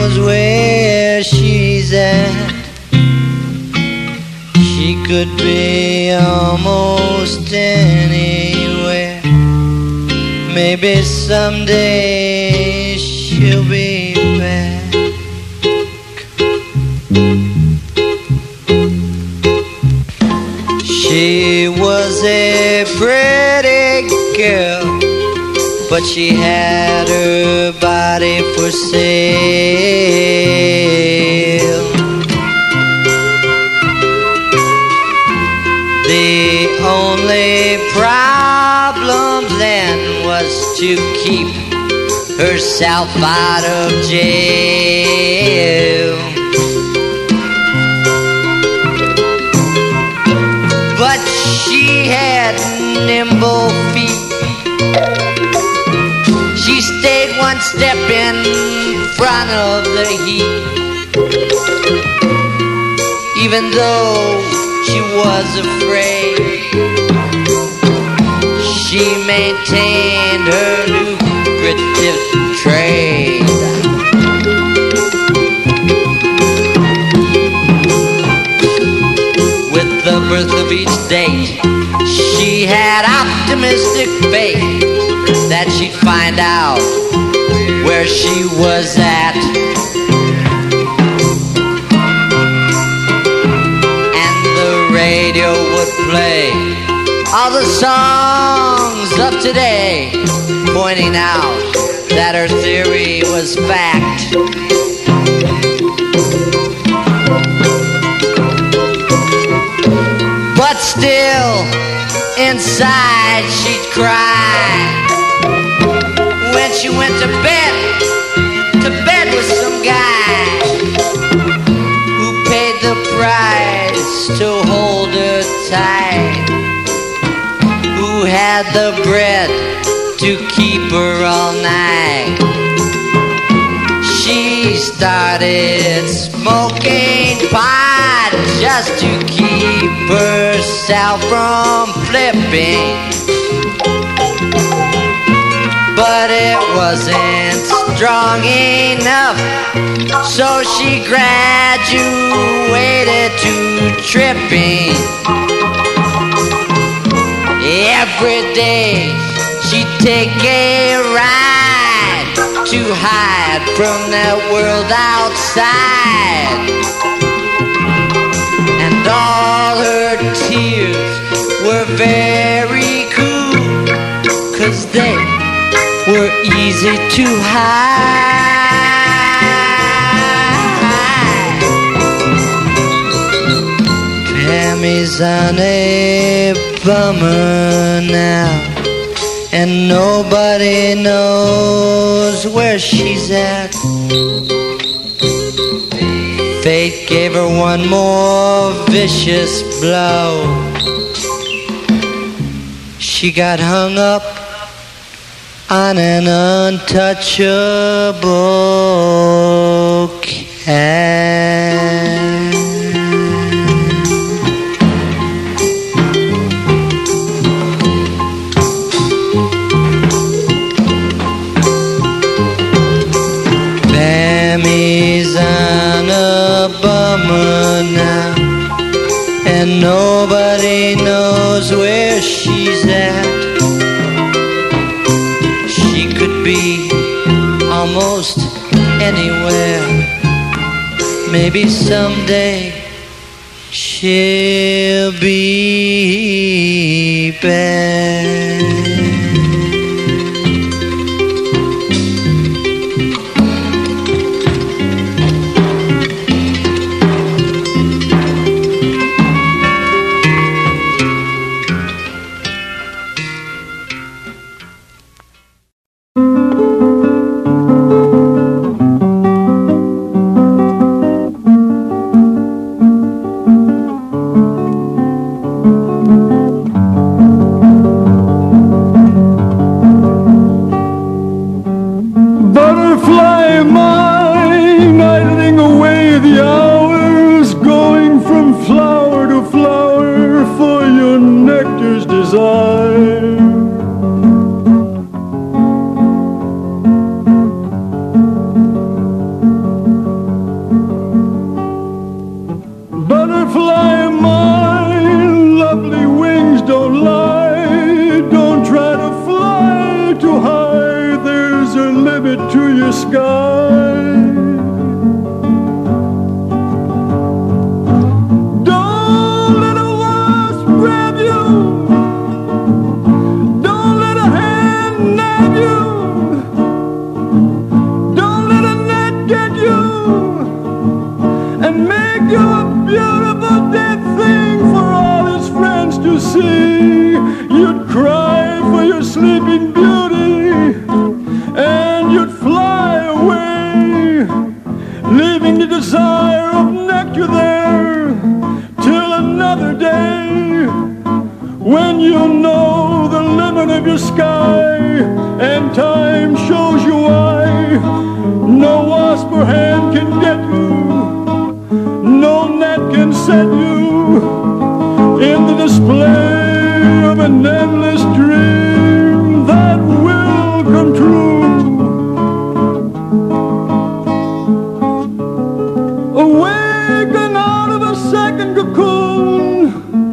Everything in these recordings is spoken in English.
knows where she's at. She could be almost anywhere. Maybe someday she'll be back. She was a pretty girl, but she had her body for sale. The only problem then was to keep herself out of jail. But she had nimble feet. She stayed one step in front of the heat. Even though she was afraid, she maintained her lucrative trade. With the birth of each date, she had optimistic faith that she'd find out where she was at. And the radio would play all the songs of today, pointing out that her theory was fact. But still, inside she'd cry when she went to bed with some guy who paid the price to hold her tight, who had the bread to keep her all night. She started smoking pot just to keep herself from flipping, but it wasn't strong enough, so she graduated to tripping. Every day she'd take a ride to hide from that world outside, and all her tears were very cool, 'cause they were easy to hide. Tammy's on a bummer now, and nobody knows where she's at. Fate gave her one more vicious blow. She got hung up on an untouchable cat. Mammy's on a bummer now, and nobody knows where she's at. She could be almost anywhere. Maybe someday she'll be back. desire of nectar there till another day, when you'll know the limit of your sky, and time shows you why no wasp or hand can get you, no net can set you in the display of an endless dream that will come true. Awaken out of a second cocoon,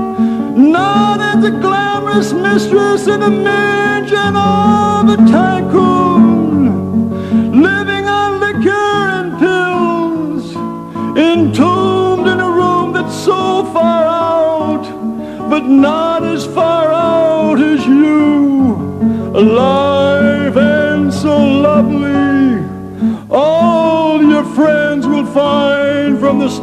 not as a glamorous mistress in a mansion of a tycoon, living on liquor and pills, entombed in a room that's so far out, but not as far out as you, alive and so lovely. All your friends will find from the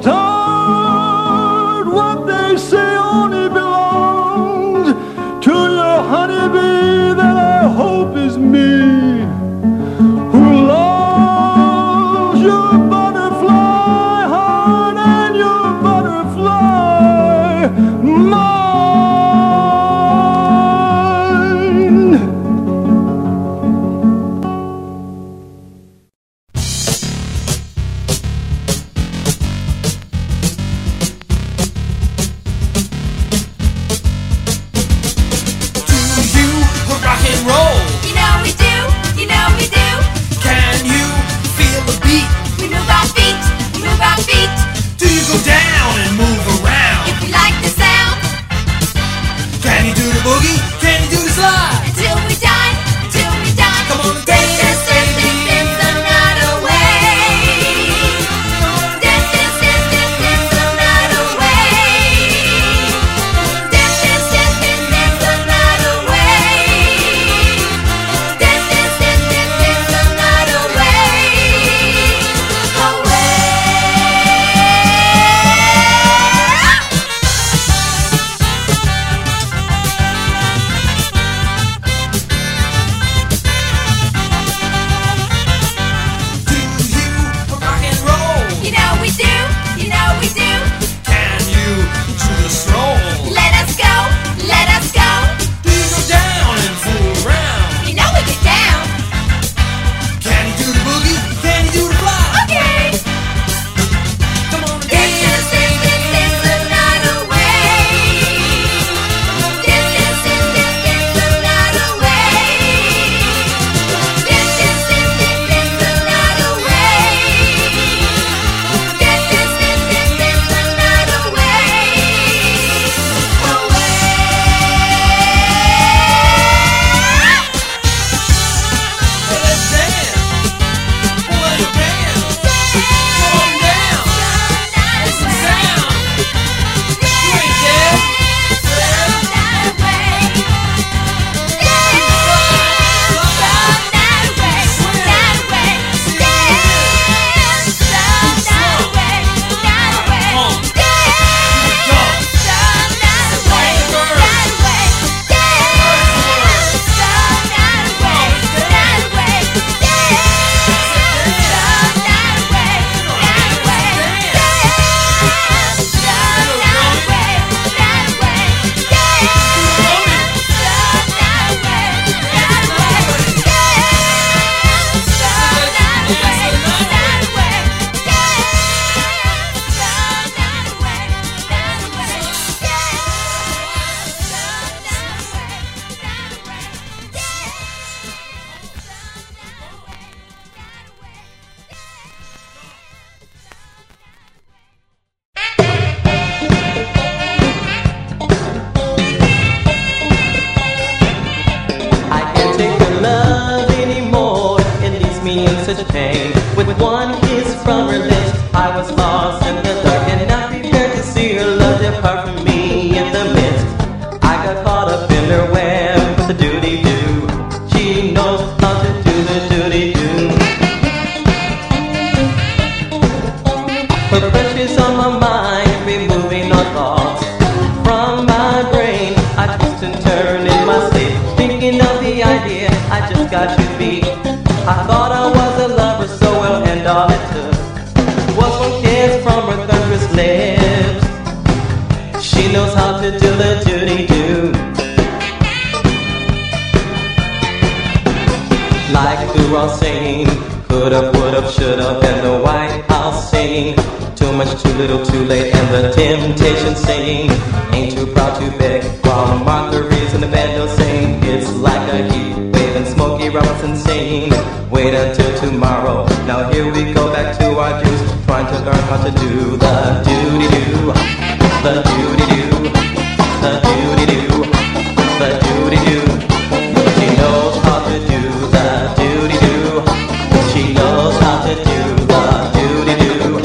start what they say only belongs to your honeybee that I hope is me, who loves your butterfly heart and your butterfly mind. I thought I was a lover, so well, and all it took was one kiss. from her thunderous lips. She knows how to do the doody-do. Like the raw singing, could've, would've, should've, and the White House singing. Too much, too little, too late, and the Temptation singing. Ain't too proud to beg, while Martha Reeves in the band will sing. It's like a heat wave and Smokey Robinson singing. Wait until tomorrow. Now here we go back to our juice, trying to learn how to do the doody-doo, the doody-doo, the doody-doo, the doody-doo. She knows how to do the doody-doo. She knows how to do the doody-doo.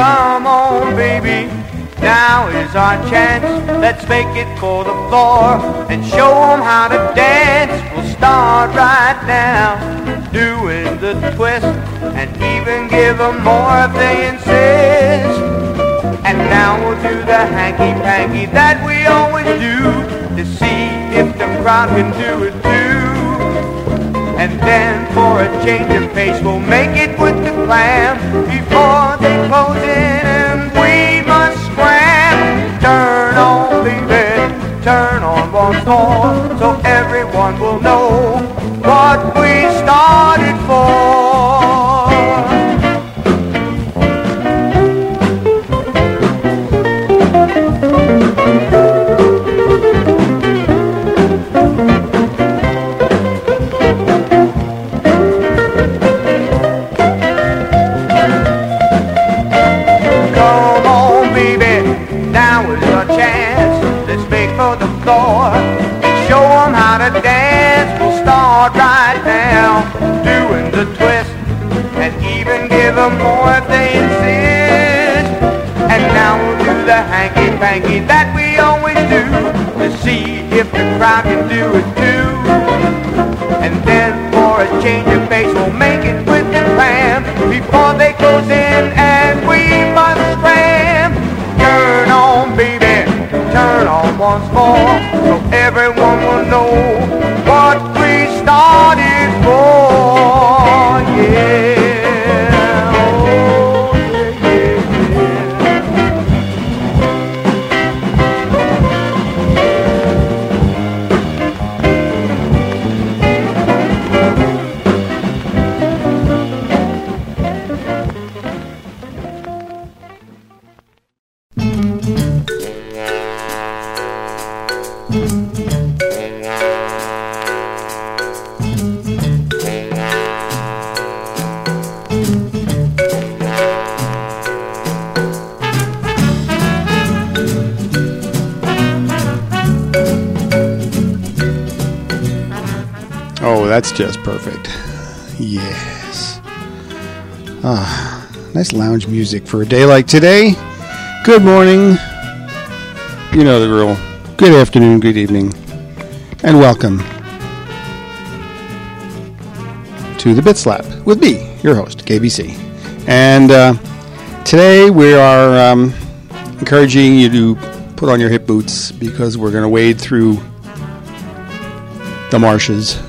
Come on, baby, now is our chance. Let's make it for the floor and show them how to dance. We'll start right now, doing the twist, and even give them more if they insist. And now we'll do the hanky-panky that we always do, to see if the crowd can do it too. And then for a change of pace, we'll make it with the clam before they close in, and we must scram. Turn on, baby, turn on once more, so everyone will know what we started for. And show them how to dance. We'll start right now, doing the twist, and even give them more if they insist. And now we'll do the hanky-panky that we always do, to see if the crowd can do it too. And then for a change of pace, we'll make it with the clam before they close in, and we must scram. Turn on, baby, turn on once more, so everyone will know what we started for. Yeah, oh, yeah, That's just perfect. Yes. Nice lounge music for a day like today. Good morning. You know the rule. Good afternoon, good evening, and welcome to the Bit Slap with me, your host, KBC. And today we are encouraging you to put on your hip boots because we're going to wade through the marshes.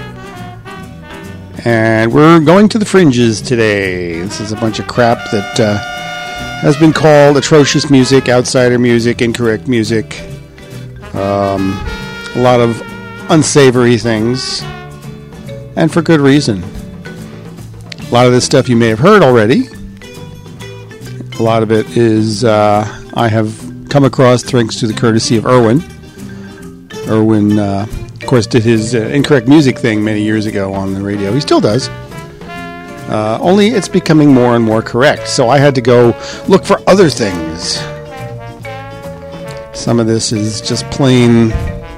And we're going to the fringes today. This is a bunch of crap that has been called atrocious music, outsider music, incorrect music. A lot of unsavory things. And for good reason. A lot of this stuff you may have heard already. A lot of it is I have come across thanks to the courtesy of Irwin. Irwin, of course, did his incorrect music thing many years ago on the radio. He still does. Only it's becoming more and more correct. So I had to go look for other things. Some of this is just plain,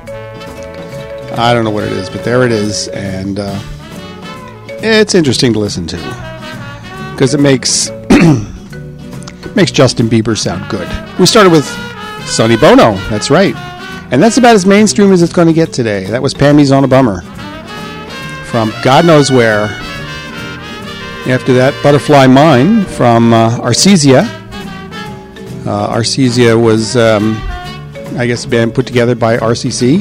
I don't know what it is, but there it is. And it's interesting to listen to. Because it makes Justin Bieber sound good. We started with Sonny Bono. That's right. And that's about as mainstream as it's going to get today. That was Pammy's on a Bummer. From God Knows Where. After that, Butterfly Mine from Arcesia. Arcesia was, I guess, a band put together by RCC.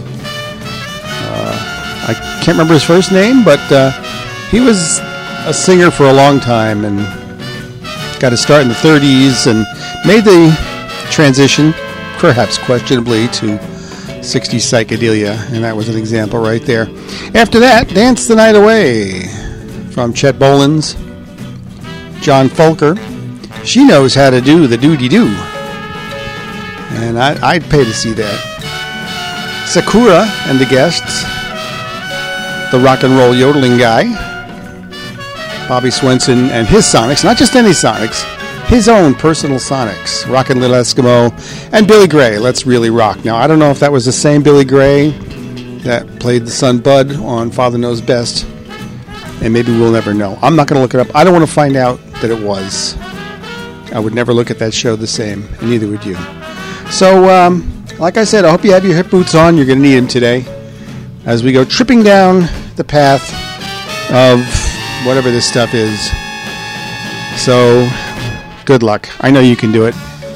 I can't remember his first name, but he was a singer for a long time and got his start in the 30s and made the transition, perhaps questionably, to 60s psychedelia, and that was an example right there. After that, Dance the Night Away from Chet Bolins, John Folker. She knows how to do the doody-doo, and I'd pay to see that. Sakura and the Guests, the rock and roll yodeling guy, Bobby Swenson and his Sonics, not just any Sonics, his own personal Sonics, Rockin' Little Eskimo, and Billy Gray, Let's Really Rock. Now, I don't know if that was the same Billy Gray that played the son Bud on Father Knows Best, and maybe we'll never know. I'm not going to look it up. I don't want to find out that it was. I would never look at that show the same, and neither would you. So, like I said, I hope you have your hip boots on. You're going to need them today as we go tripping down the path of whatever this stuff is. So, good luck. I know you can do it.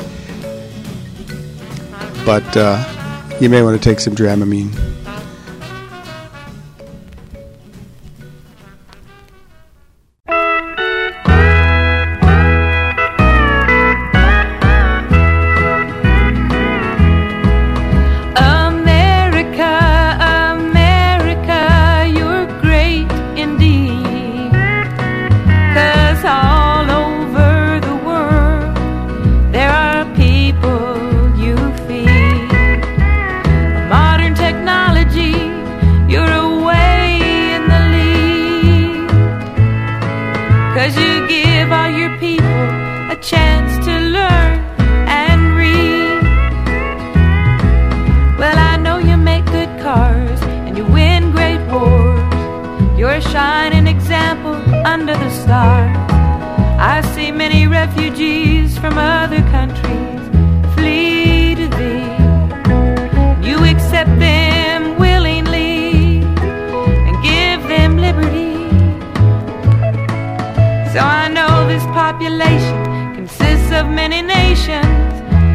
But you may want to take some Dramamine. Refugees from other countries flee to thee. You accept them willingly and give them liberty. So I know this population consists of many nations.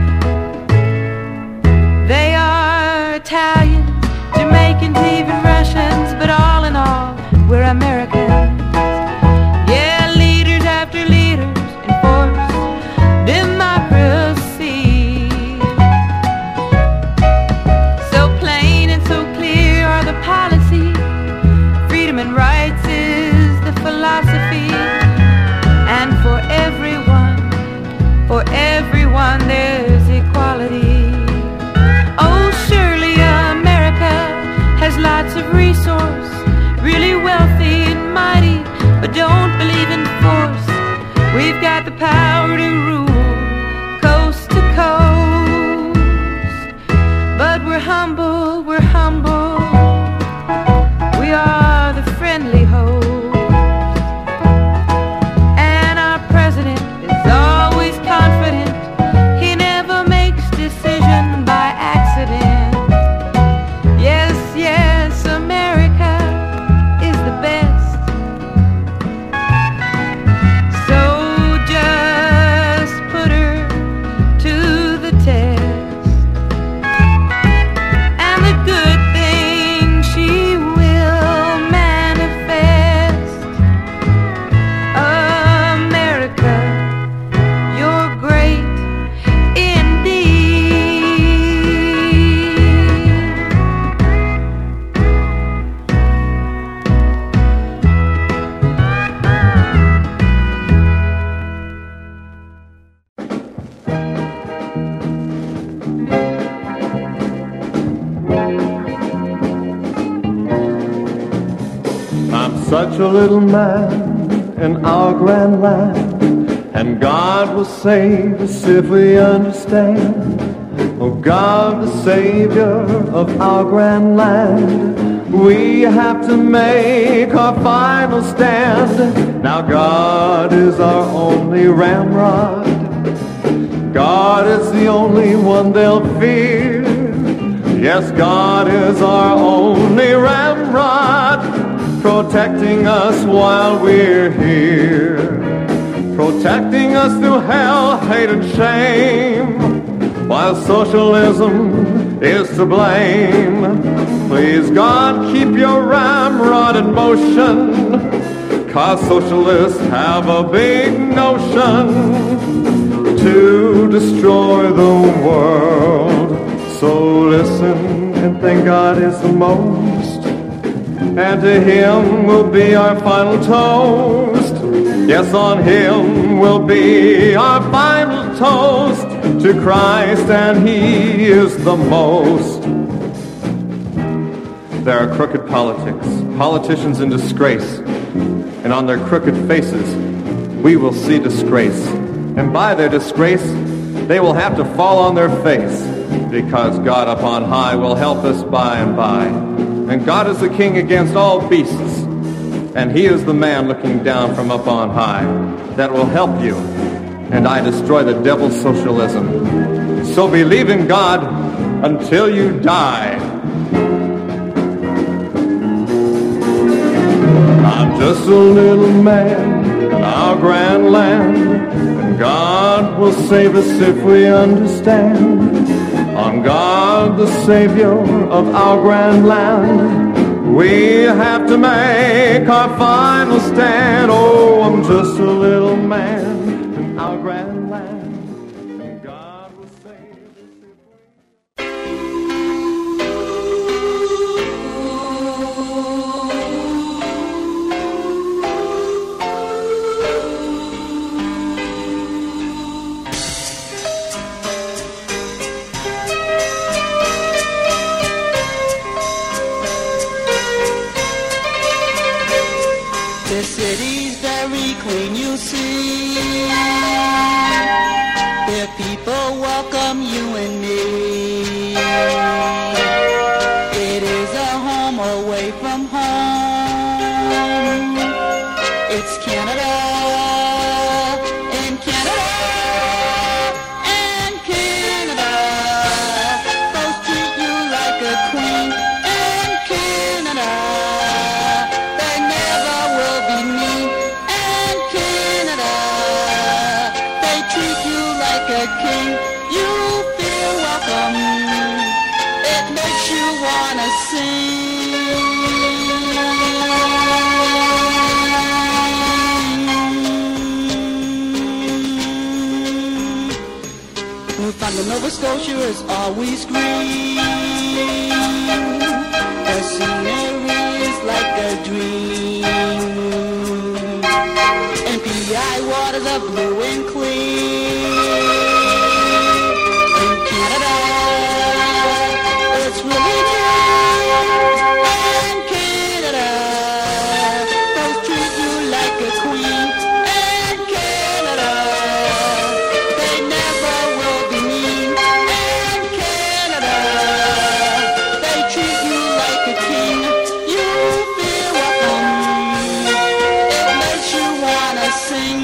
They are Italians, Jamaicans, even Russians, but all in all, we're Americans. Yeah, leaders after leaders enforce democracy. So plain and so clear are the policies. Freedom and rights is the philosophy. And for everyone there's equality. Oh, surely America has lots of resource, really wealthy and mighty, but don't believe in force. We've got the power to rule coast to coast. But we're humble, we are the friendly host. And our president is always confident. He never makes decision by accident. Yes, yes, America is the best. So just put her to the test, and the good things she will manifest. America, you're great indeed. I'm such a little man in our grand land, and God will save us if we understand. Oh, God, the Savior of our grand land, we have to make our final stand. Now God is our only ramrod. God is the only one they'll fear. Yes, God is our only ramrod, protecting us while we're here, protecting us through hell, hate, and shame, while socialism is to blame. Please, God, keep your ramrod in motion, 'cause socialists have a big notion to destroy the world. So listen and thank God is the most, and to Him will be our final toast. Yes, on Him will be our final toast to Christ, and He is the most. There are crooked politics, politicians in disgrace, and on their crooked faces we will see disgrace. And by their disgrace they will have to fall on their face, because God up on high will help us by and by. And God is the king against all beasts, and He is the man looking down from up on high that will help you and I destroy the devil's socialism. So believe in God until you die. I'm just a little man in our grand land, and God will save us if we understand. On God, the Savior of our grand land, we have to make our final stand. Oh, I'm just a little man in our grand land, and God will save us if we... The city's very clean, you see. The people welcome you and me. It is a home away from home. It's Canada, and Canada, and Canada. Folks treat you like a queen, and Canada. They never will be mean, and Canada. They treat you like a king. You feel welcome. It makes you wanna sing. From the Nova Scotia is always green. The scenery is like a dream. And PI waters are blue and clean. In Canada, it's really nice. And Canada, folks treat you like a queen. And Canada, they never will be mean. And Canada, they treat you like a king. You feel welcome. It makes you wanna sing.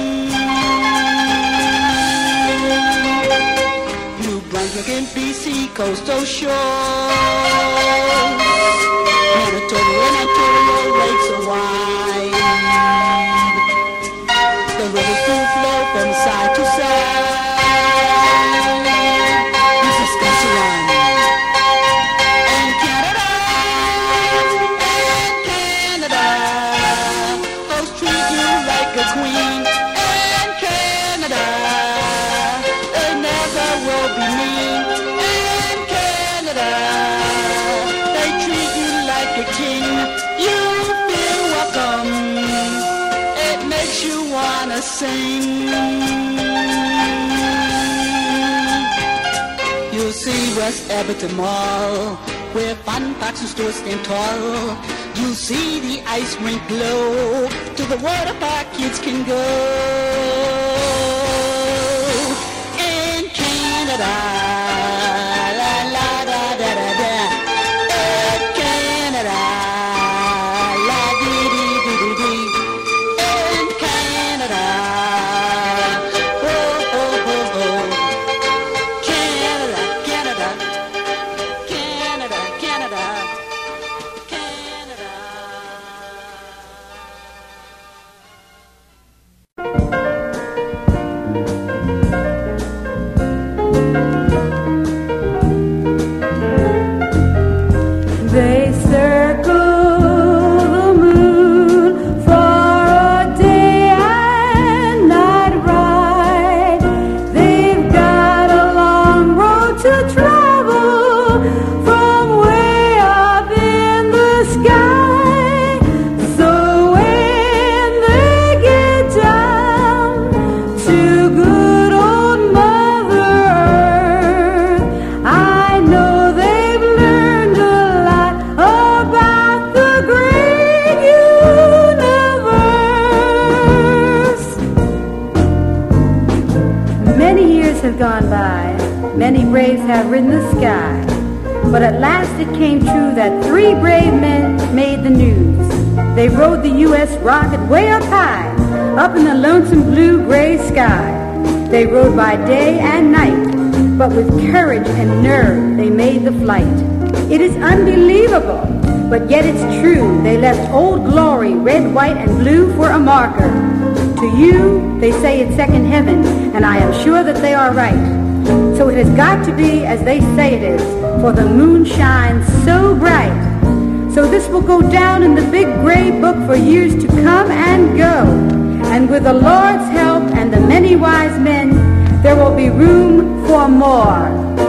New Brunswick and BC coastal shores. Manitoba and Ontario lakes are wide. The rivers do flow from side to side. This is Saskatchewan. And Canada, folks treat you like a queen. And Canada, they never will be mean. And Canada, they treat you like a king. You feel welcome. It makes you wanna sing. You'll see West Edmonton Mall, where fun parks and stores stand tall. You'll see the ice rink glow, to the water park kids can go. In Canada, la la da da da da. In Canada, la dee dee dee dee dee. In Canada, oh oh oh oh. Canada, Canada, Canada, Canada, Canada. They circle the moon for a day and night ride. They've got a long road to travel from way up in the sky. So when they get down to good old Mother Earth, I know they've learned a lot about the great universe. Many years have gone by, many braves have ridden the sky, but at last it came true that 3 brave men made the news. They rode the U.S. rocket way up high, up in the lonesome blue-gray sky. They rode by day and night, but with courage and nerve they made the flight. It is unbelievable, but yet it's true. They left Old Glory, red, white, and blue for a marker. To you, they say it's second heaven, and I am sure that they are right. So it has got to be as they say it is, for the moon shines so bright. So this will go down in the big gray book for years to come and go. And with the Lord's help and the many wise men, there will be room for more.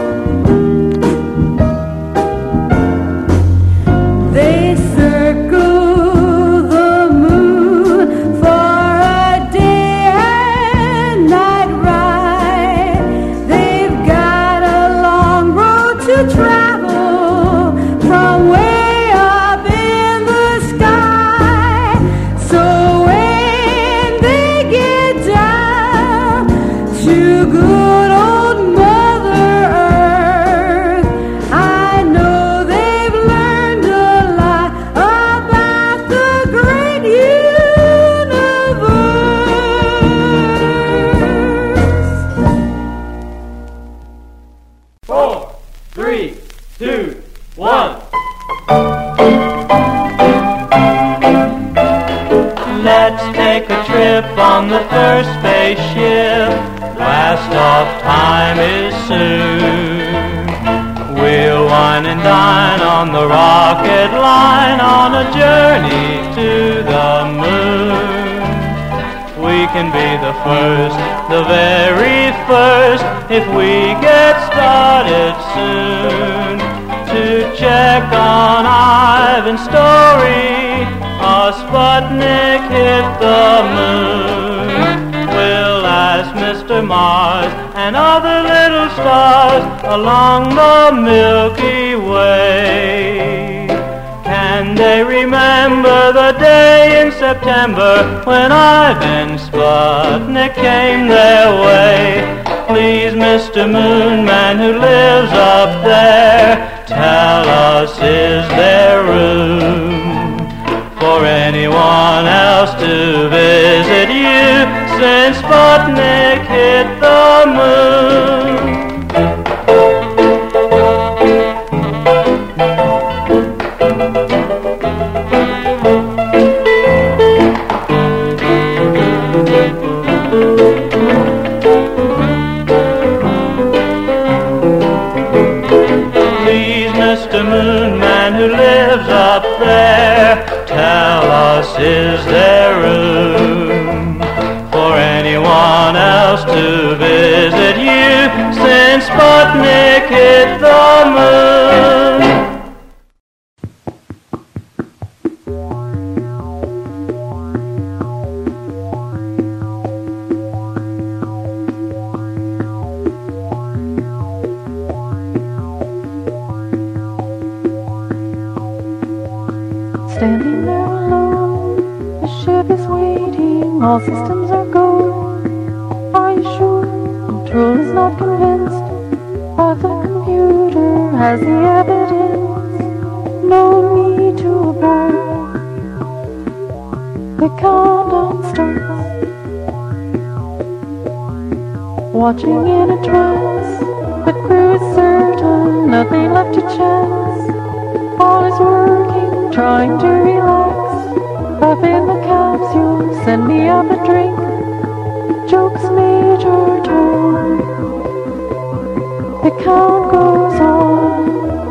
They circle the moon for a day and night ride. They've got a long road to travel from way up in the sky. So when they get down to good old Mother Earth, I know they've learned a lot about the great universe. 4, 3, 2, 1. Let's take a trip on the first spaceship. Blast off time is soon. We'll wine and dine on the rocket line on a journey to the moon. We can be the first, the very first, if we get started soon. To check on Ivan's story, our Sputnik hit the moon. We'll ask Mr. Mars and other little stars along the Milky Way. Can they remember the day in September when Ivan Sputnik came their way? Please, Mr. Moon Man who lives up there, tell us, is there room for anyone else to visit you since Sputnik hit the moon? Please, Mr. Moon Man who lives up there, tell us, is there room for anyone else to visit you since Sputnik hit the moon? Standing there alone, the ship is waiting, all systems are go. Are you sure? Control is not convinced, but the computer has the evidence. No need to abort. The countdown starts. Watching in a trance, the crew is certain, nothing left to chance. All is working, trying to relax. Up in the capsule, send me up a drink. Jokes Major Tom. The count goes on.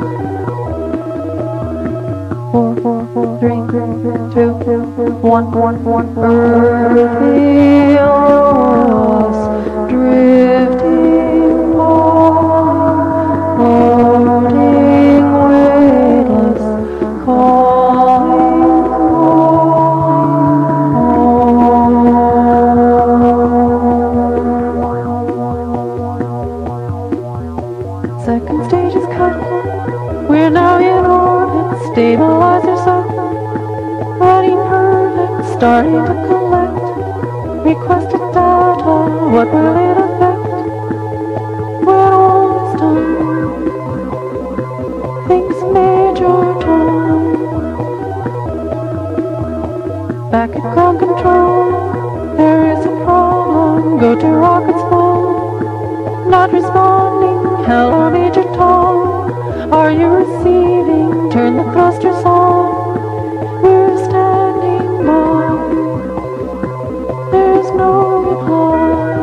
4, 4, 4, 3, 2, 1, 1, 1. Earth feels drifting on, floating weightless, calling home. Second stage is cut. We're now in orbit, stabilizers up, running perfect, starting to collect requested data. What will it affect when all is done? Thinks Major Tom. Back at ground control, there is a problem. Go to rockets full. not responding. Hello, Major Tom. Are you receiving? Turn the thrusters on. We're standing by. There's no reply.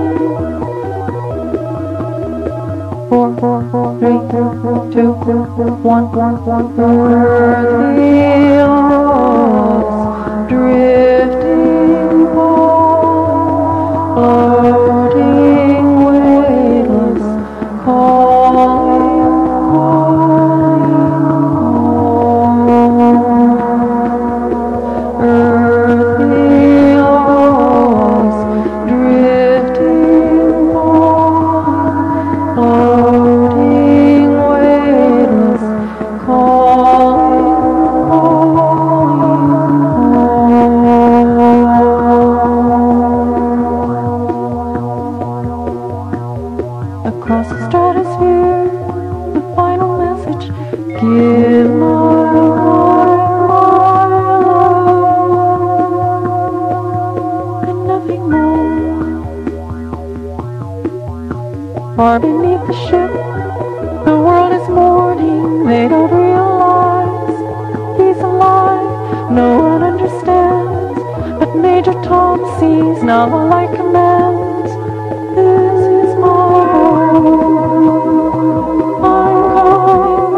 4, 3, 2, 1. Earthly lost, drifting far, floating weightless, calling, earthly lost, drifting far, floating weightless, across the stratosphere, the final message, give my love, and nothing more. Far beneath the ship, the world is mourning. They don't realize he's alive. No one understands, but Major Tom sees. Now the light commands. This is my home. I'm coming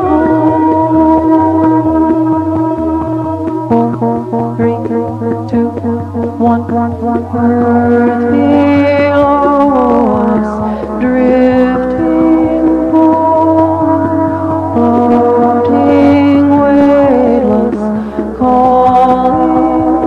home. 4, 3, 2, 1. Earthly lost, drifting far, floating weightless, calling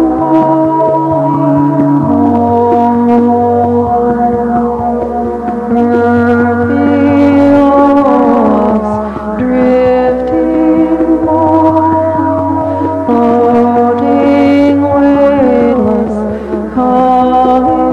home. Earthly lost, drifting far, floating weightless, calling.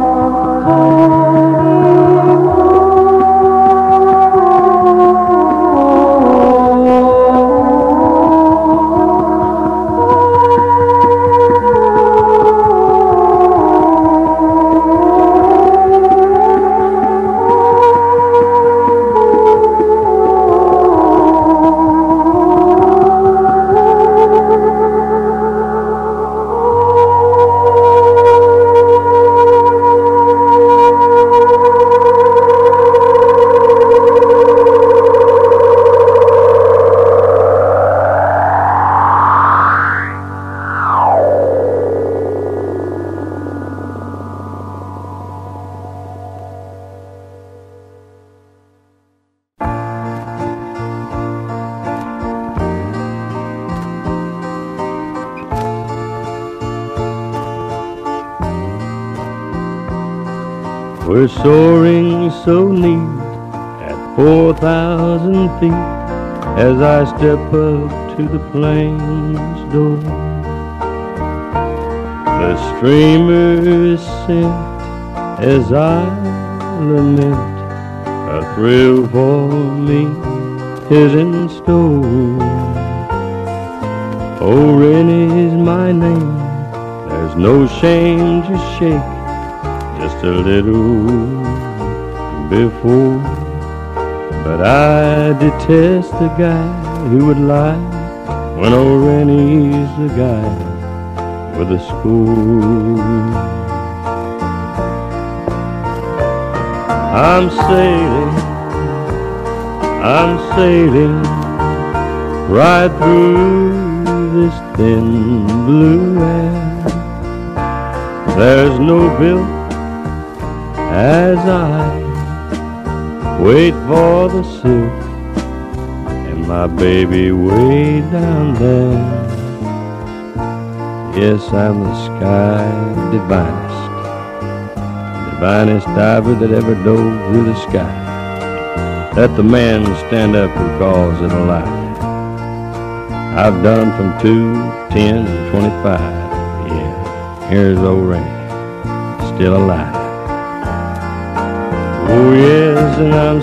We're soaring so neat at 4,000 feet as I step up to the plane's door. The streamer is sent as I lament. A thrill for me is in store. Oh, Rennie's my name. There's no shame to shake. Just a little before, but I detest the guy who would lie when old Rennie's the guy with a score. I'm sailing right through this thin blue air. There's no bilk as I wait for the silk, and my baby way down there. Yes, I'm the sky divinest diver that ever dove through the sky. Let the man stand up who calls it a lie. I've done from 2, 10, and 25. Yeah, here's old Rennie, still alive. Oh yes, and I'm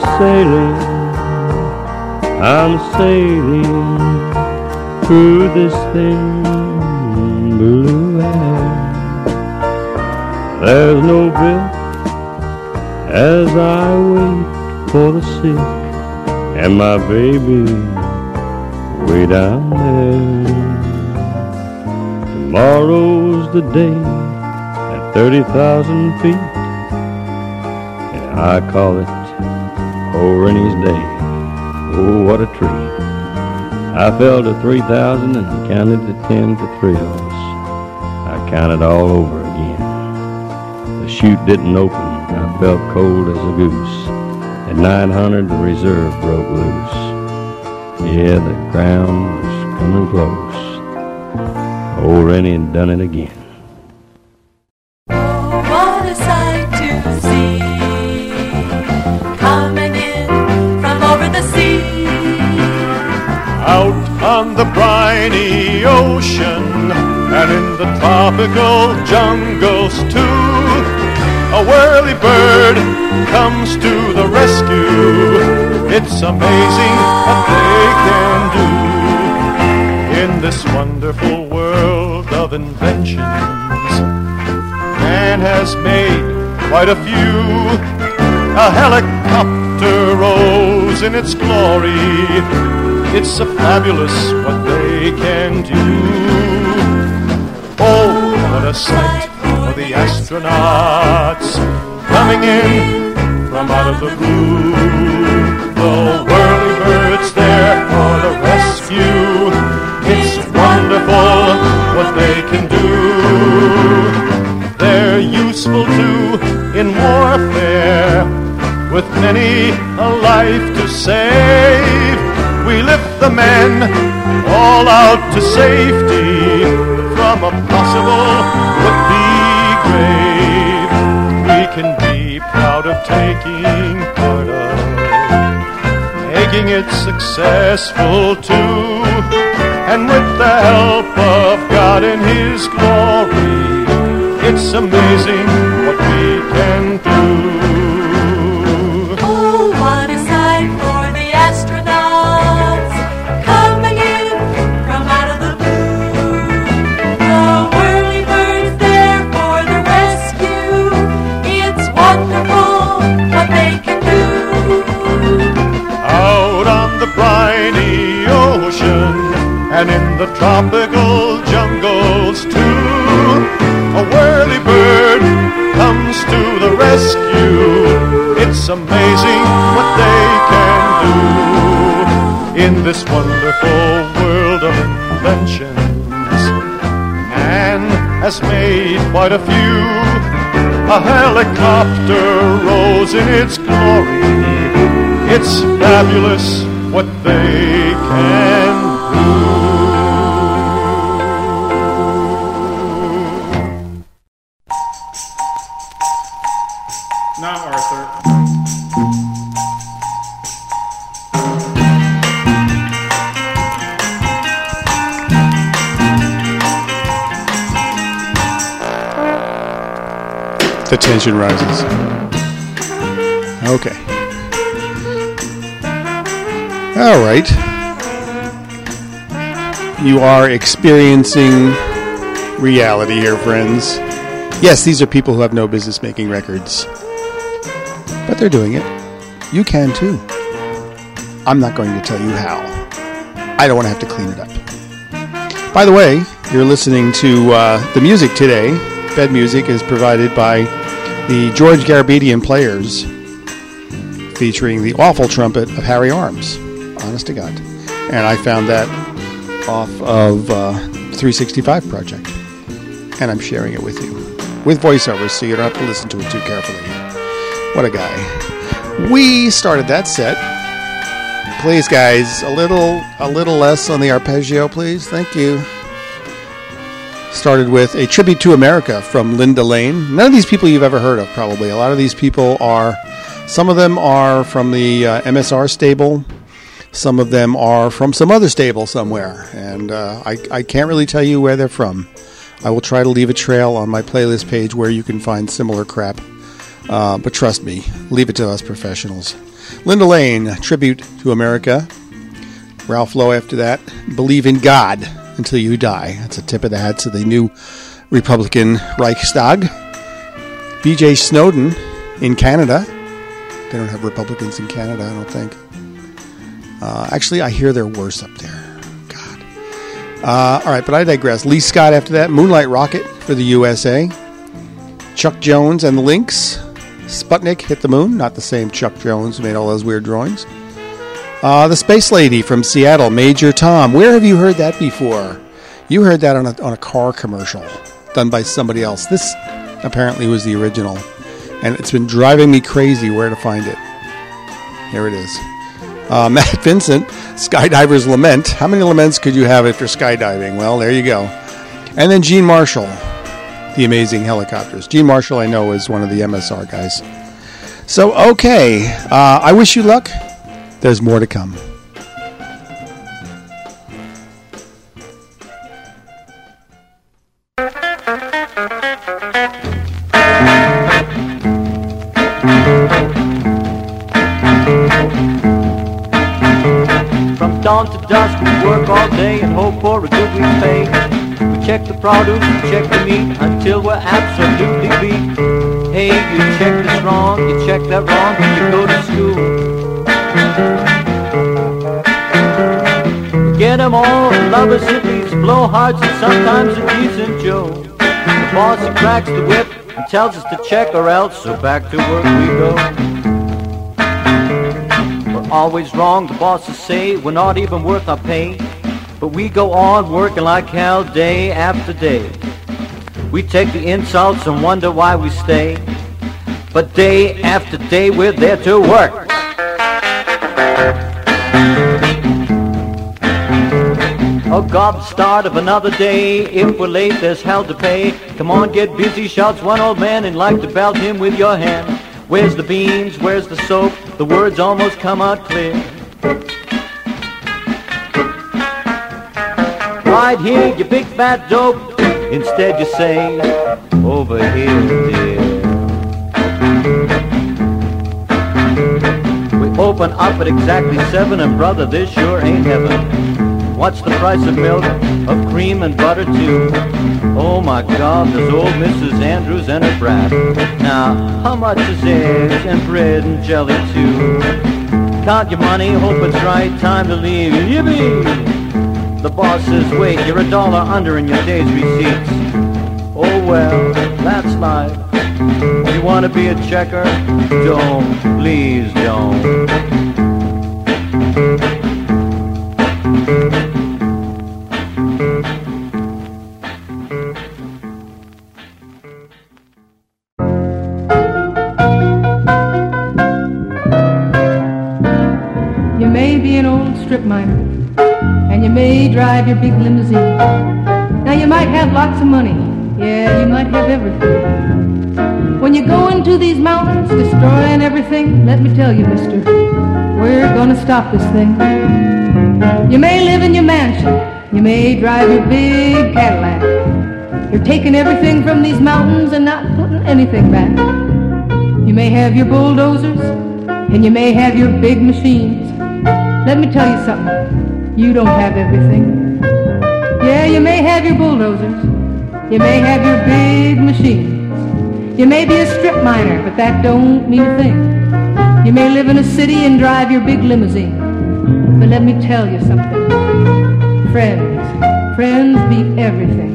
sailing through this thin blue air. There's no bilk as I wait for the sick, and my baby way down there. Tomorrow's the day at 30,000 feet, and I call it Old Rennie's Day. Oh, what a treat. I fell to 3,000 and counted to 10 for thrills. I counted all over again. The chute didn't open. I felt cold as a goose. At 900, the reserve broke loose. Yeah, the ground was coming close. Old Rennie had done it again. Oh, what a sight to see, coming in from over the sea. Out on the briny ocean and in the tropical jungles too, a whirly bird comes to the rescue. It's amazing what they can do in this wonderful world of inventions. Man has made quite a few. A helicopter rose in its glory. It's a fabulous what they can do. Oh, what a sight for the astronauts coming in from out of the blue. The whirlybird's there for the rescue. It's wonderful what they can do. They're useful too in warfare, with many a life to save. We lift the men all out to safety from a possible would-be grave. We can be proud of taking part of, making it successful too. And with the help of God in His glory, it's amazing what we can do. Oh, what a sight for the astronauts coming in from out of the blue. The whirlybird's there for the rescue. It's wonderful what they can do. Out on the briny ocean and in the tropical jungles too, a whirlybird comes to the rescue. It's amazing what they can do in this wonderful world of inventions. Man has made quite a few. A helicopter rose in its glory. It's fabulous what they can do. Now, Arthur. The tension rises. Okay. All right. You are experiencing reality here, friends. Yes, these are people who have no business making records. But they're doing it. You can too. I'm not going to tell you how. I don't want to have to clean it up. By the way, you're listening to the music today. Bed music is provided by the George Garabedian Players, featuring the awful trumpet of Harry Arms. Honest to God. And I found that off of 365 Project. And I'm sharing it with you. With voiceovers, so you don't have to listen to it too carefully. What a guy. We started that set. Please, guys, a little less on the arpeggio, please. Thank you. Started with a tribute to America from Linda Lane. None of these people you've ever heard of, probably. A lot of these people some of them are from the MSR stable. Some of them are from some other stable somewhere. And I can't really tell you where they're from. I will try to leave a trail on my playlist page where you can find similar crap. But trust me, leave it to us professionals. Linda Lane, Tribute to America. Ralph Lowe after that, Believe in God Until You Die. That's a tip of the hat to the new Republican Reichstag. B.J. Snowden in Canada. They don't have Republicans in Canada, I don't think. Actually, I hear they're worse up there. God. All right, but I digress. Lee Scott after that. Moonlight Rocket for the USA. Chuck Jones and the Lynx. Sputnik Hit the Moon. Not the same Chuck Jones who made all those weird drawings. The Space Lady from Seattle. Major Tom. Where have you heard that before? You heard that on a car commercial done by somebody else. This apparently was the original. And it's been driving me crazy where to find it. Here it is. Matt Vincent, Skydiver's Lament. How many laments could you have after skydiving? Well, there you go. And then Gene Marshall, The Amazing Helicopters. Gene Marshall, I know, is one of the MSR guys. So, okay. I wish you luck. There's more to come. Dawn to dusk, we work all day and hope for a good week's pay. We check the produce, we check the meat until we're absolutely beat. Hey, you check this wrong, you check that wrong when you go to school. We get 'em all, lovers, hippies, blowhards, and sometimes a decent Joe. The boss, he cracks the whip and tells us to check or else, so back to work we go. Always wrong, the bosses say we're not even worth our pay. But we go on working like hell day after day. We take the insults and wonder why we stay. But day after day we're there to work. Oh God, the start of another day. If we're late, there's hell to pay. Come on, get busy, shouts one old man, and like to belt him with your hand. Where's the beans? Where's the soap? The words almost come out clear. Right here, you big fat dope. Instead you say, over here, dear. We open up at exactly 7, and brother, this sure ain't heaven. What's the price of milk? Of cream and butter too? Oh my God, there's old Mrs. Andrews and her brat. Now, how much is eggs and bread and jelly too? Count your money, hope it's right, time to leave. Yippee! The boss says, wait, you're $1 under in your day's receipts. Oh well, that's life. You want to be a checker? Don't, please don't. You may be an old strip miner, and you may drive your big limousine. Now you might have lots of money, yeah, you might have everything. When you go into these mountains, destroying everything, let me tell you, mister, we're gonna stop this thing. You may live in your mansion, you may drive your big Cadillac. You're taking everything from these mountains and not putting anything back. You may have your bulldozers, and you may have your big machines. Let me tell you something, you don't have everything. Yeah, you may have your bulldozers, you may have your big machines. You may be a strip miner, but that don't mean a thing. You may live in a city and drive your big limousine. But let me tell you something, friends beat everything.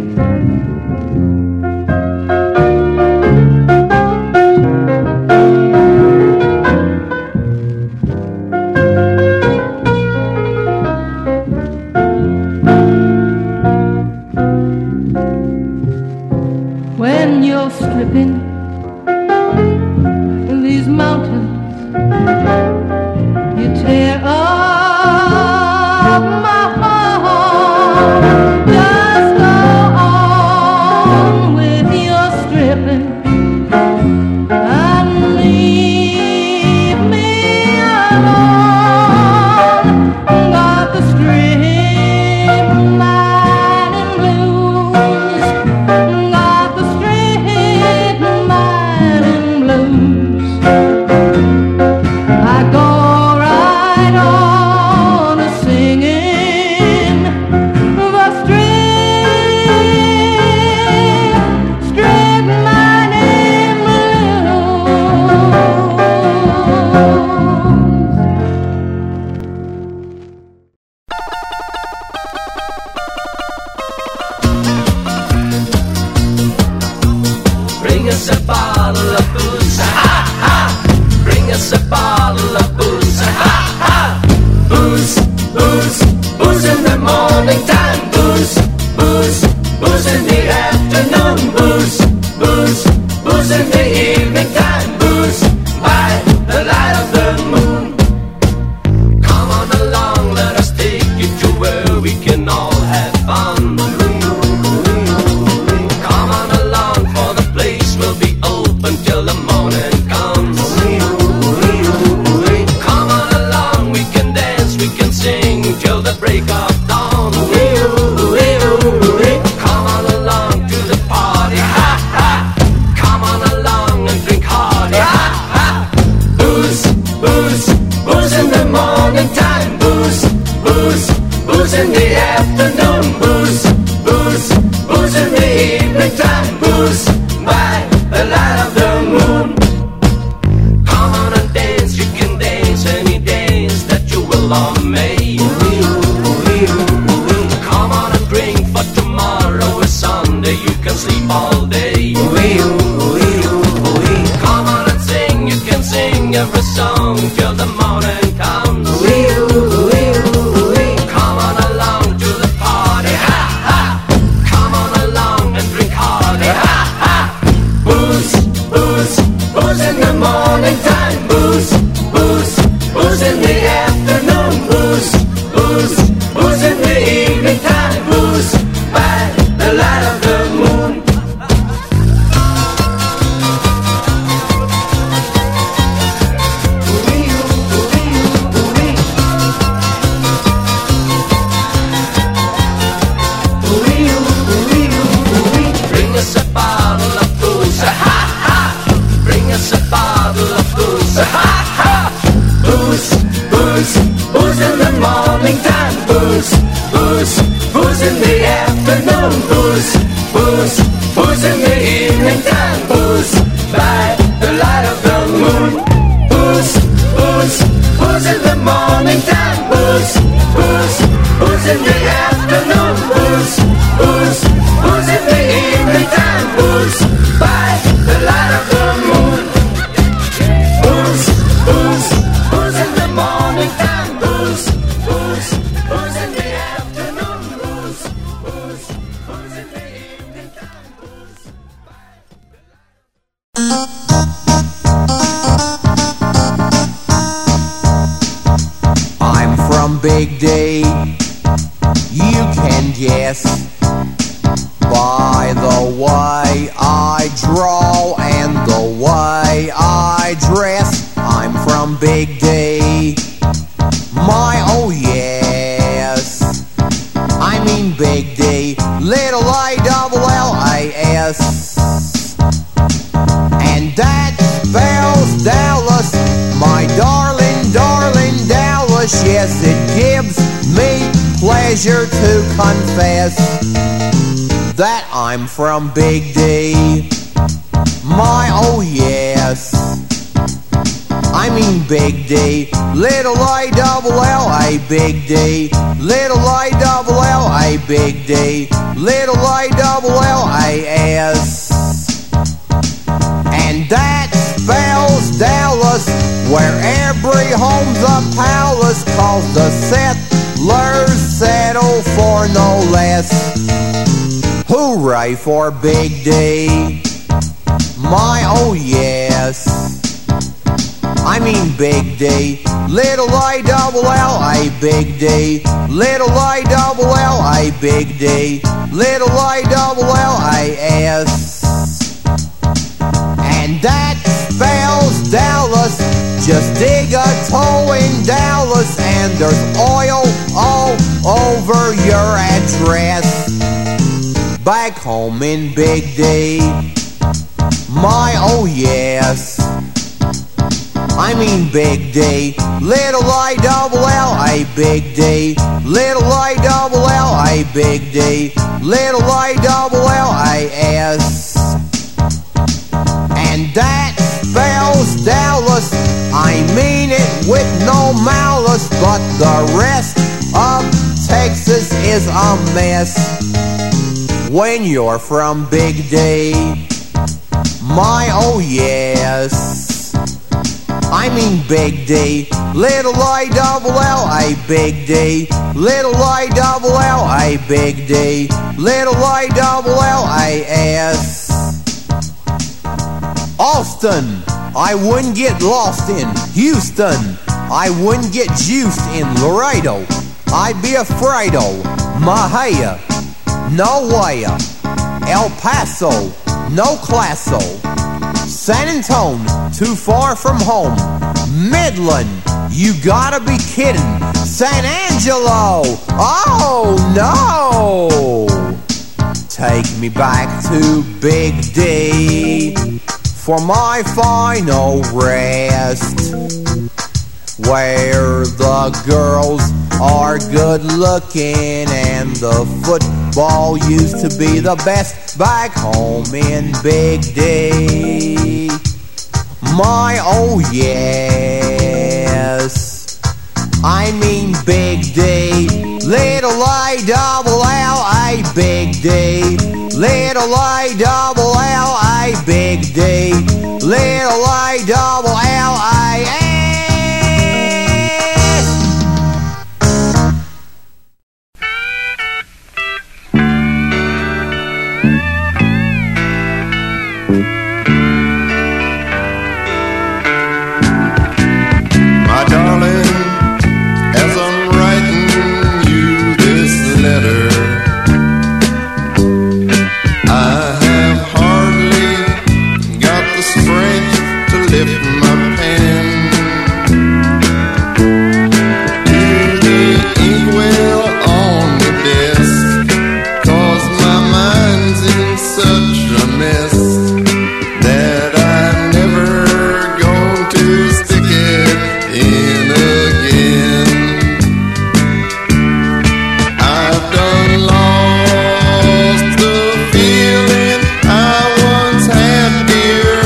When you're stripping these mountains, you tear up my heart. Just go in the afternoon. Booze, booze, booze in the evening time. Booze by the light of the moon. Come on and dance, you can dance any dance that you will or may. Come on and drink, for tomorrow is Sunday, you can sleep all day. Come on and sing, you can sing every song till the morning comes. Come on along to the party, ha ha. Come on along and drink hardy, ha ha. Booze, booze, booze in the morning time. Booze, booze, booze in the afternoon. Booze, booze, booze in the evening time. Booze by the light of the moon. Bring us a bottle of booze, ha ha. Bring us a bottle of booze, ha ha. Booze, booze, booze in the morning time. Booze, booze, booze in the afternoon. Booze, booze, booze in the evening time. Booze by the light of the moon. Booze, booze, booze in the morning time. Booze, booze, booze in the afternoon. Booze, booze, booze in the evening time. Booze by the light of the moon. Booze, booze, booze in the morning time. Booze, booze, booze in the afternoon. Booze, booze, booze in the evening time. Booze by the light. I'm from Big D, you can guess by the way I draw and the way I dress. I'm from Big D, my oh yes. I mean Big D, little A-double-L-A-S. And that spells Dallas, my darling, darling Dallas. Yes, it gives me pleasure to confess that I'm from Big D, my oh yes. I mean Big D, little A-double-L-A, Big D, little A-double-L-A, Big D, little A-double-L-A-S. And that spells Dallas, where every home's a palace, 'cause the settlers settle for no less. Hooray for Big D, my oh yes. I mean Big D, little A-double-L-A, Big D, little A-double-L-A, Big D, little A-double-L-A-S. And that spells Dallas, just dig a toe in Dallas and there's oil all over your address. Back home in Big D, my oh yes. I mean Big D, little A-double-L-A, Big D, little A-double-L-A, Big D, little A-double-L-A-S. And that spells Dallas, I mean it with no malice, but the rest of Texas is a mess. When you're from Big D, my oh yes. I mean Big D, little A-double-L-A, Big D, little A-double-L-A, Big D, little A-double-L-A-S. Austin, I wouldn't get lost in. Houston, I wouldn't get juiced in. Laredo, I'd be afraid of. Mahia, no way. El Paso, no classo. San Antone, too far from home. Midland, you gotta be kidding. San Angelo, oh no. Take me back to Big D for my final rest. where the girls are good looking and the football used to be the best back home in Big D. My oh yes, I mean Big D, little A double L A Big D, little A double L A Big D, little A double L A S. My darling, as I'm writing you this letter, I have hardly got the strength to lift my pen to the inkwell on the desk, 'cause my mind's in such a mess that I'm never going to stick it in again. I've done lost the feeling I once had, dear.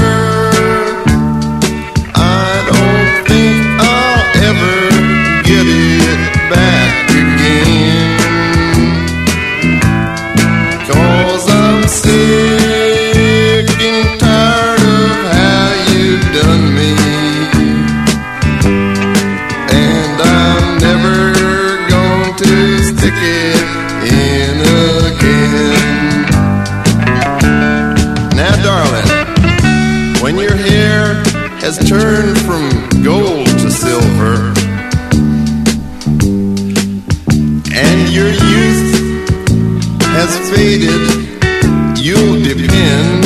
I don't think I'll ever get it back again, 'cause I'm sick and tired of how you've done me, and I'm never going to stick it in again. Now, darling, when your hair has turned from gold to silver, and your youth has faded, you'll depend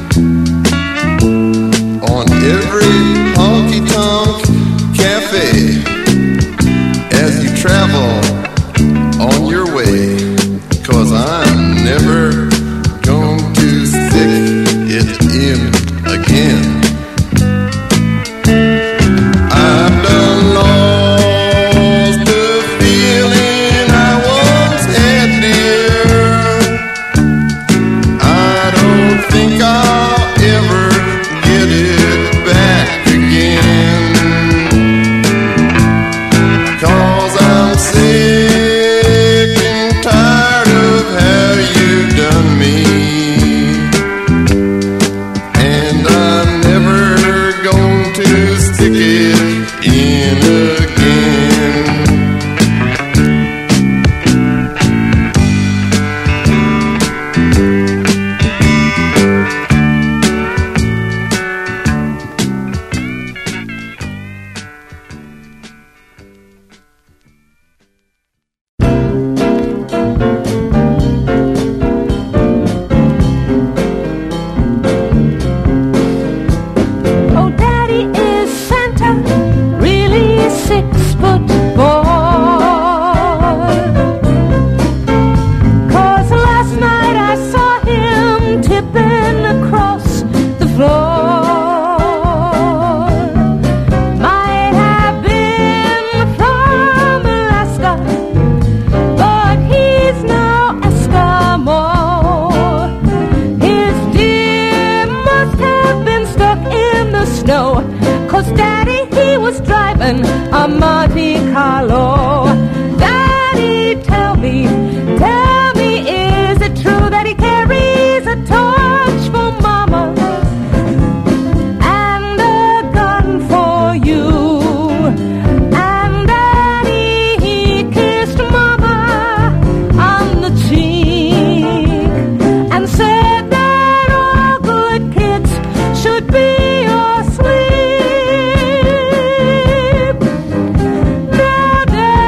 on every honky-tonk cafe as you travel on your way, 'cause I'm never going to stick it in again. I've done lost the feeling I once had, dear. I don't think I'll ever get it back again, 'cause I'm sick and tired of how you've done me, and I'm never going to stick it in again. Oh, Daddy is Santa, really 6 foot boy. 'Cause last night I saw him tipping across the floor. Might have been from Alaska, but he's no Eskimo. His deer must have been stuck in the snow, 'cause Daddy, he was driving a Monte Carlo. Daddy, tell me, is it true that he carries a torch for Mama and a gun for you? And Daddy, he kissed Mama on the cheek and said that all good kids should be asleep. Now, Daddy,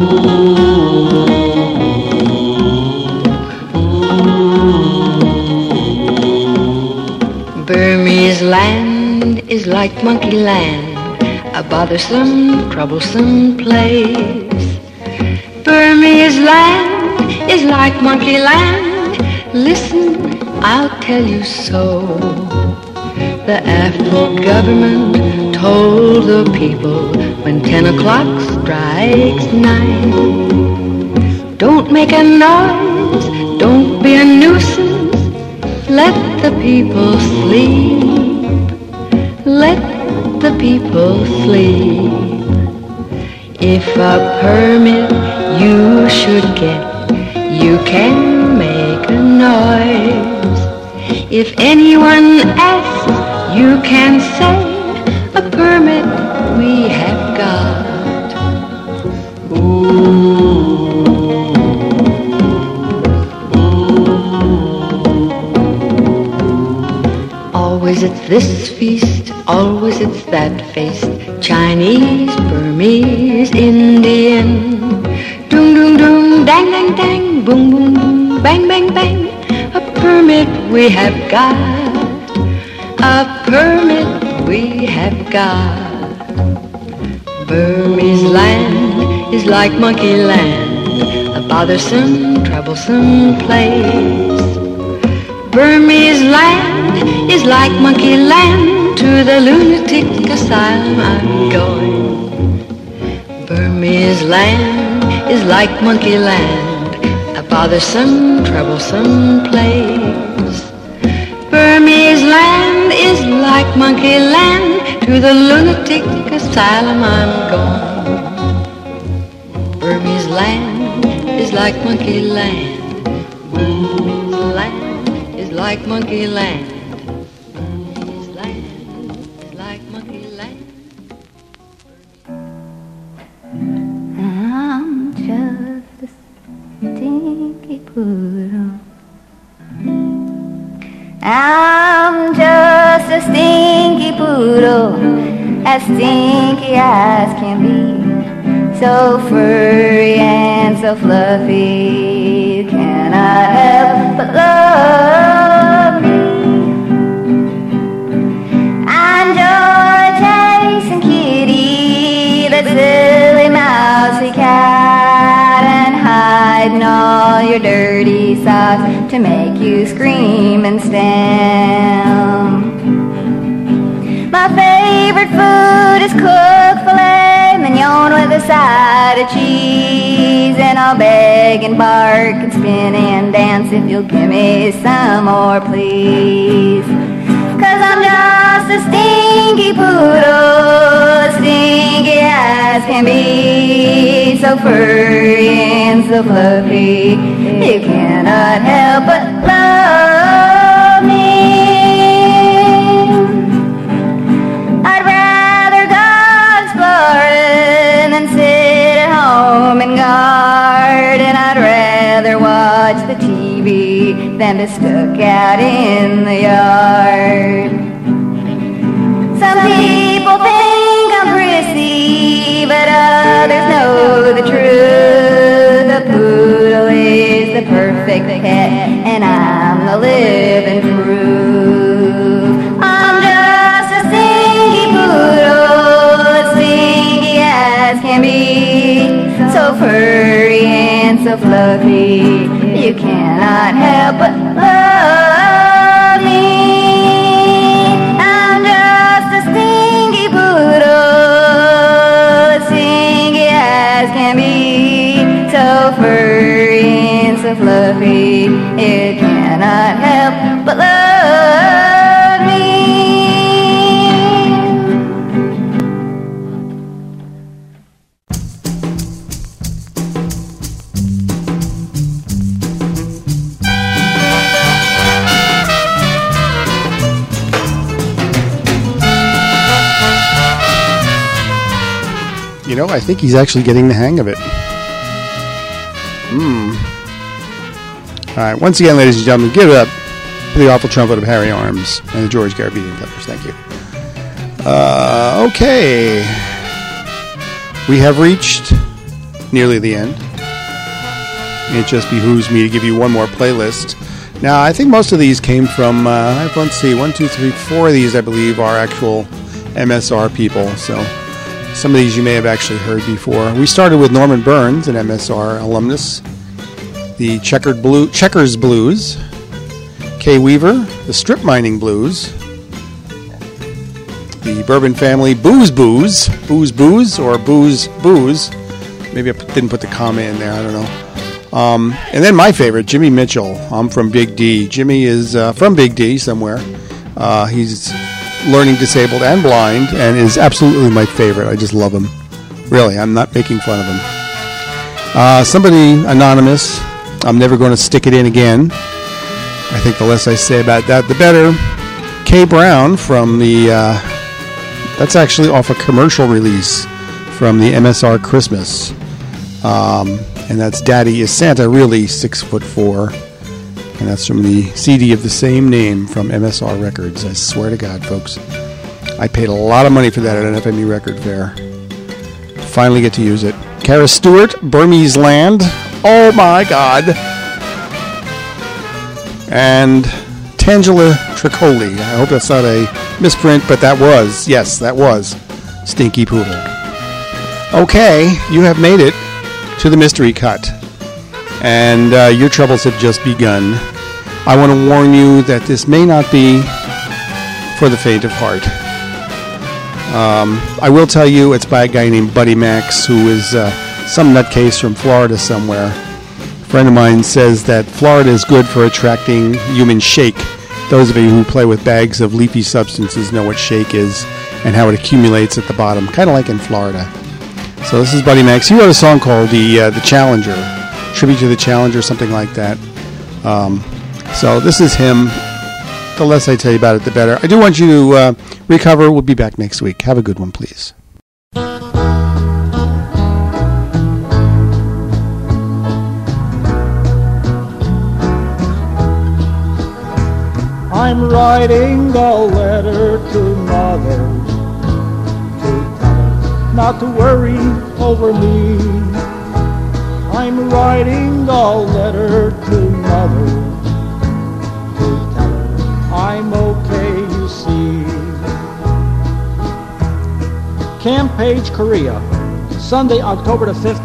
Burmese land is like monkey land, a bothersome, troublesome place. Burmese land is like monkey land. Listen, I'll tell you so. The Afro government told the people when 10 o'clock strikes 9, don't make a noise, don't be a nuisance, let the people sleep, let the people sleep. If a permit you should get, you can make a noise. If anyone asks, you can say, a permit we have got. Always it's this feast, always it's that feast. Chinese, Burmese, Indian. Doom, doom, doom, dang, dang, dang, boom, boom, boom, bang, bang, bang. A permit we have got. A permit we have got. Burmese land is like monkey land, a bothersome, troublesome place. Burmese land is like monkey land, to the lunatic asylum I'm going. Burmese land is like monkey land, a bothersome, troublesome place. Burmese land is like monkey land, to the lunatic asylum I'm going. Burmese land is like monkey land. Burmese land is like monkey land. Burmese land is like monkey land. I'm just a stinky poodle. I'm just a stinky poodle, as stinky as can be. So furry and so fluffy, you cannot help but love me. I enjoy chasing Kitty, that silly mousy cat, and hiding all your dirty socks to make you scream and stamp. My favorite food is cooked filet mignon with a side of cheese, and I'll beg and bark and spin and dance if you'll give me some more, please. 'Cause I'm just a stinky poodle, stinky as can be, so furry and so fluffy, you cannot help but love me. I'd rather go exploring than sit at home and guard, and I'd rather watch the TV than to stuck out in the yard. Some people think I'm prissy, but others know the truth. The poodle is the perfect pet, and I'm the living proof. I'm just a stinky poodle, stinky as can be, so furry and so fluffy, you cannot help but love me. I'm just a stinky poodle, stinky as can be, so furry and so fluffy, you cannot help but love me. You know, I think he's actually getting the hang of it. All right, once again, ladies and gentlemen, give it up for the awful trumpet of Harry Arms and the George Garabedian Players. Thank you. Okay. We have reached nearly the end. It just behooves me to give you one more playlist. Now, I think most of these came from, let's see, 1, 2, 3, 4 of these, I believe, are actual MSR people. So some of these you may have actually heard before. We started with Norman Burns, an MSR alumnus. The Checkers Blues. Kay Weaver, the Strip Mining Blues. The Bourbon Family, Booze Booze. Booze Booze or Booze Booze. Maybe I didn't put the comma in there, I don't know. And then my favorite, Jimmy Mitchell. I'm from Big D. Jimmy is from Big D somewhere. He's learning disabled and blind and is absolutely my favorite. I just love him. Really, I'm not making fun of him. Somebody anonymous, I'm never going to stick it in again. I think the less I say about that, the better. Kay Brown from the, that's actually off a commercial release from the MSR Christmas. And that's Daddy Is Santa Really 6'4", and that's from the CD of the same name from MSR Records. I swear to God, folks, I paid a lot of money for that at an FME record fair. Finally get to use it. Kara Stewart, Burmese Land. Oh my God. And Tangela Tricoli. I hope that's not a misprint, but that was, yes, that was Stinky Poodle. Okay, you have made it to the mystery cut, and your troubles have just begun. I want to warn you that this may not be for the faint of heart. I will tell you it's by a guy named Buddy Max, who is some nutcase from Florida somewhere. A friend of mine says that Florida is good for attracting human shake. Those of you who play with bags of leafy substances know what shake is and how it accumulates at the bottom, kind of like in Florida. So this is Buddy Max. He wrote a song called the Challenger, tribute to the Challenger, something like that. So this is him. The less I tell you about it, the better. I do want you to recover. We'll be back next week. Have a good one, please. I'm writing a letter to Mother, not to worry over me. I'm writing a letter to Mother to tell her I'm okay, you see. Camp Page, Korea, Sunday, October the 5th,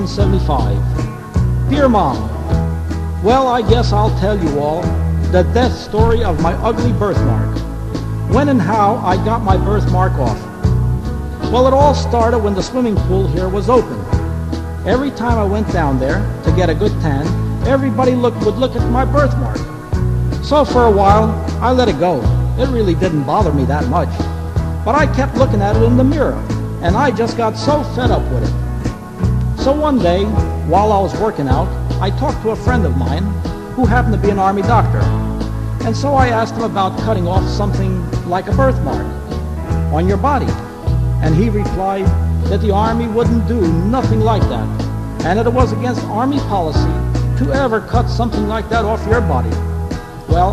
1975. Dear Mom, well, I guess I'll tell you all the death story of my ugly birthmark. When and how I got my birthmark off. Well, it all started when the swimming pool here was open. Every time I went down there to get a good tan, everybody would look at my birthmark. So for a while, I let it go. It really didn't bother me that much. But I kept looking at it in the mirror, and I just got so fed up with it. So one day, while I was working out, I talked to a friend of mine who happened to be an Army doctor. And so I asked him about cutting off something like a birthmark on your body. And he replied that the Army wouldn't do nothing like that, and that it was against Army policy to ever cut something like that off your body. Well,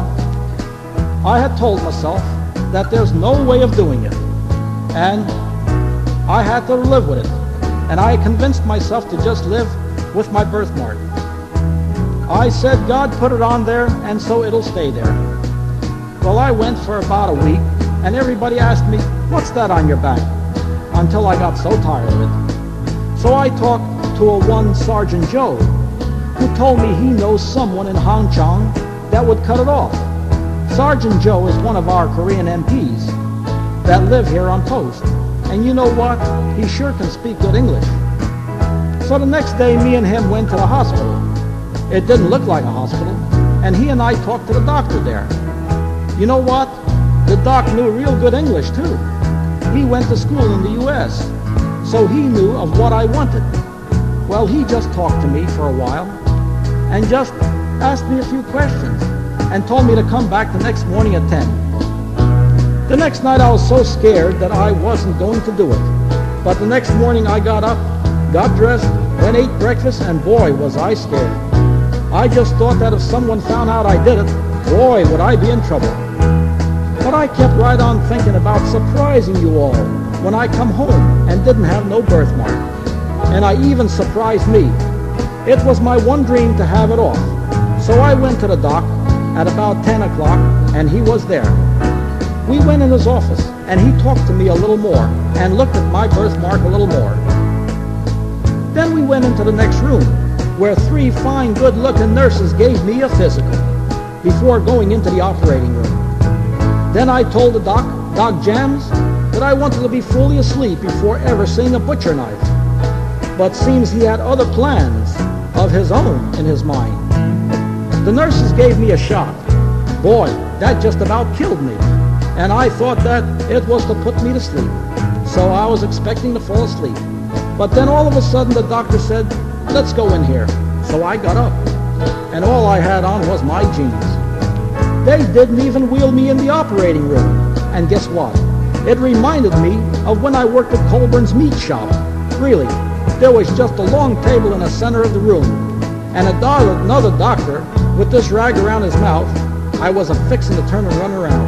I had told myself that there's no way of doing it, and I had to live with it, and I convinced myself to just live with my birthmark. I said God put it on there, and so it'll stay there. Well, I went for about a week, and everybody asked me, what's that on your back? Until I got so tired of it. So I talked to a one Sergeant Joe, who told me he knows someone in Hangchang that would cut it off. Sergeant Joe is one of our Korean MPs that live here on post. And you know what? He sure can speak good English. So the next day, me and him went to the hospital. It didn't look like a hospital, and he and I talked to the doctor there. You know what? The doc knew real good English, too. He went to school in the U.S., so he knew of what I wanted. Well, he just talked to me for a while and just asked me a few questions and told me to come back the next morning at 10. The next night I was so scared that I wasn't going to do it. But the next morning I got up, got dressed, went ate breakfast, and boy, was I scared. I just thought that if someone found out I did it, boy, would I be in trouble. But I kept right on thinking about surprising you all when I come home and didn't have no birthmark. and I even surprised me. It was my one dream to have it off. So I went to the doc at about 10 o'clock, and he was there. We went in his office, and he talked to me a little more and looked at my birthmark a little more. Then we went into the next room, where 3 fine, good-looking nurses gave me a physical before going into the operating room. Then I told the doc, Doc Jams, that I wanted to be fully asleep before ever seeing a butcher knife. But seems he had other plans of his own in his mind. The nurses gave me a shot. Boy, that just about killed me. And I thought that it was to put me to sleep. So I was expecting to fall asleep. But then all of a sudden the doctor said, let's go in here. So I got up. And all I had on was my jeans. They didn't even wheel me in the operating room. And guess what? It reminded me of when I worked at Colburn's meat shop. Really, there was just a long table in the center of the room. And another doctor with this rag around his mouth. I was a-fixing to turn and run around.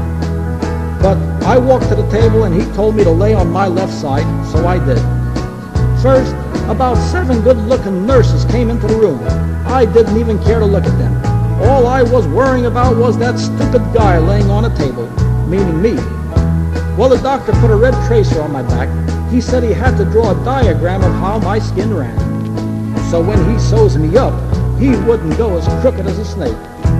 But I walked to the table and he told me to lay on my left side, so I did. First, about 7 good-looking nurses came into the room. I didn't even care to look at them. All I was worrying about was that stupid guy laying on a table, meaning me. Well, the doctor put a red tracer on my back. He said he had to draw a diagram of how my skin ran. So when he sews me up, he wouldn't go as crooked as a snake.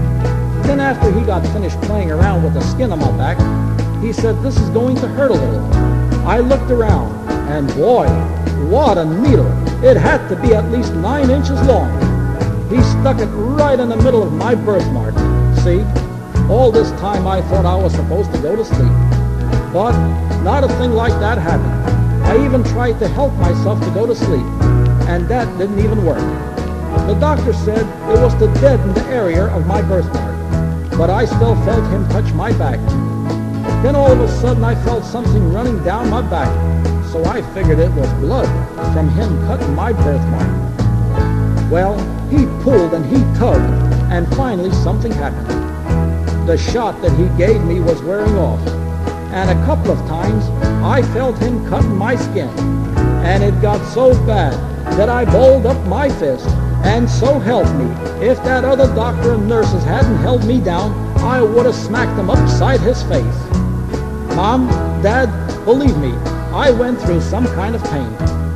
Then after he got finished playing around with the skin on my back, he said, this is going to hurt a little. I looked around, and boy, what a needle. It had to be at least 9 inches long. He stuck it right in the middle of my birthmark. See, all this time I thought I was supposed to go to sleep. But not a thing like that happened. I even tried to help myself to go to sleep, and that didn't even work. The doctor said it was to deaden the area of my birthmark, but I still felt him touch my back. Then all of a sudden I felt something running down my back, so I figured it was blood from him cutting my birthmark. Well, he pulled and he tugged, and finally something happened. The shot that he gave me was wearing off, and a couple of times I felt him cutting my skin, and it got so bad that I balled up my fist, and so help me, if that other doctor and nurses hadn't held me down, I would have smacked him upside his face. Mom, Dad, believe me, I went through some kind of pain.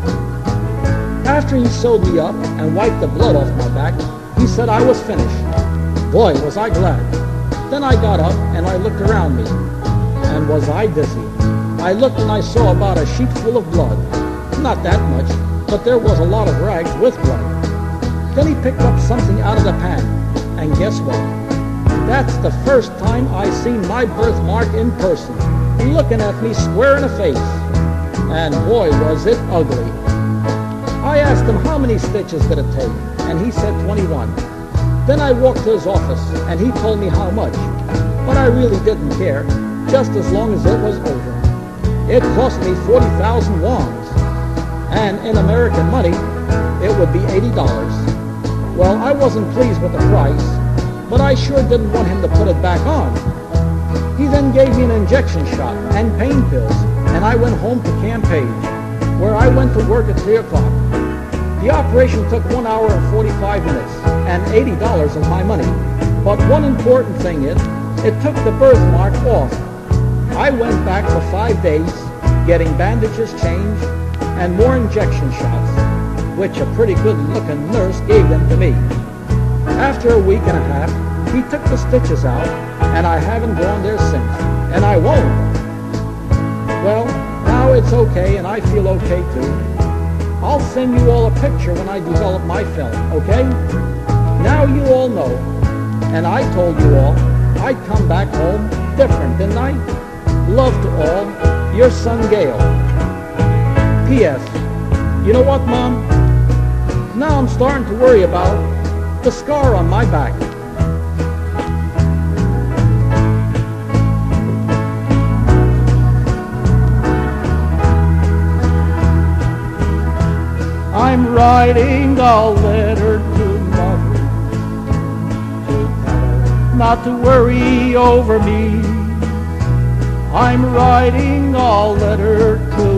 After he sewed me up and wiped the blood off my back, he said I was finished. Boy, was I glad. Then I got up and I looked around me. And was I dizzy. I looked and I saw about a sheet full of blood. Not that much, but there was a lot of rags with blood. Then he picked up something out of the pan. And guess what? That's the first time I seen my birthmark in person, looking at me square in the face. And boy, was it ugly. I asked him how many stitches did it take, and he said 21. Then I walked to his office, and he told me how much. But I really didn't care, just as long as it was over. It cost me 40,000 wons, and in American money, it would be $80. Well, I wasn't pleased with the price, but I sure didn't want him to put it back on. He then gave me an injection shot and pain pills, and I went home to Campeche, where I went to work at 3 o'clock. The operation took 1 hour and 45 minutes, and $80 of my money. But one important thing is, it took the birthmark off. I went back for 5 days, getting bandages changed, and more injection shots, which a pretty good-looking nurse gave them to me. After a week and a half, he took the stitches out, and I haven't gone there since, and I won't. Well, now it's okay, and I feel okay too. I'll send you all a picture when I develop my film, okay? Now you all know, and I told you all, I'd come back home different, didn't I? Love to all, your son Gail. P.S. You know what, Mom? Now I'm starting to worry about the scar on my back. I'm writing a letter to Mother, to tell her not to worry over me. I'm writing a letter to